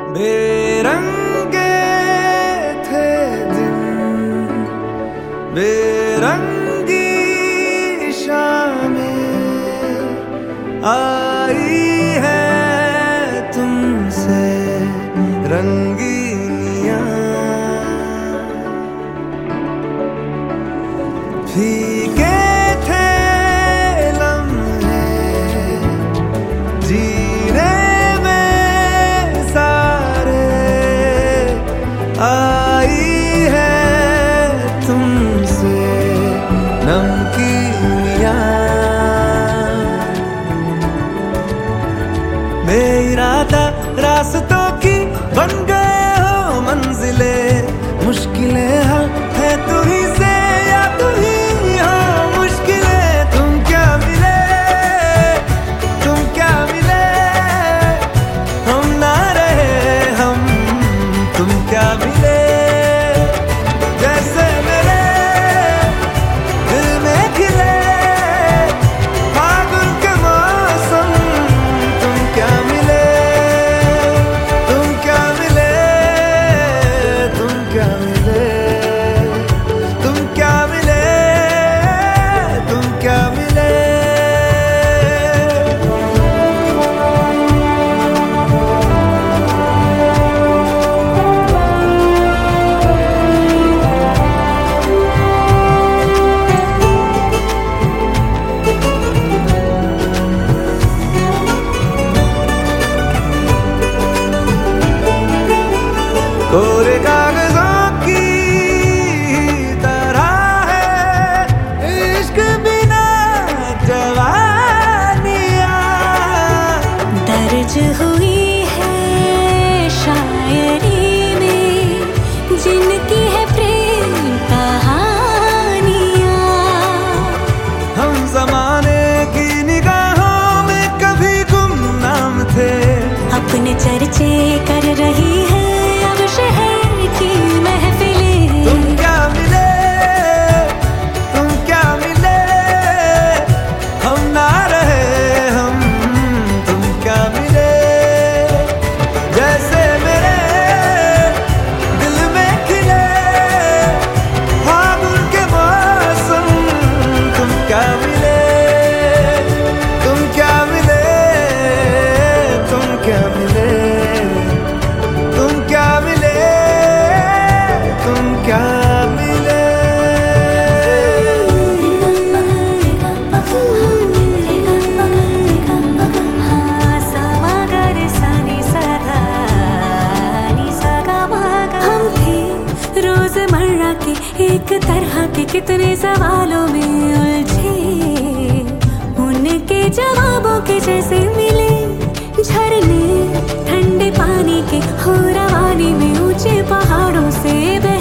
बेरंगे थे दिन, बेरंगी शामें आई है तुमसे रंगीनियां। फीके थे लम्हे जीने में सारे, आई है तुमसे नमकीनियां। बेइरादा रास्तों की बन गए हो मंजिले, मुश्किलें हल है तू ही से या तू ही हो मुश्किलें। तुम क्या मिले, तुम क्या मिले, हम ना रहे हम, तुम क्या मिले। जैसे मेरे दिल में खिले फागुन के मौसम, तुम क्या मिले, तुम क्या मिले, तुम क्या मिले, तुम क्या मिले, तुम क्या मिले। कोरे कागजों की तरह है इश्क बिना जवानियां, दर्ज हुई है शायरी में जिनकी है प्रेम कहानियां। हम जमाने की निगाहों में कभी गुमनाम थे, अपने चर्चे कर रही है अब शहर की महफिलें। तुम क्या मिले, तुम क्या मिले, हम ना रहे हम, तुम क्या मिले। जैसे मेरे दिल में खिले फागुन के मौसम, तुम क्या मिले, तुम क्या मिले, तुम क्या मिले, तुम क्या मिले, तुम क्या मिले। हम थे रोजमर्रा के एक तरह के कितने सवालों में उलझे, उनके जवाबों के जैसे मिले झरने ठंडे पानी के हो रवानी में ऊंचे पहाड़ों से बह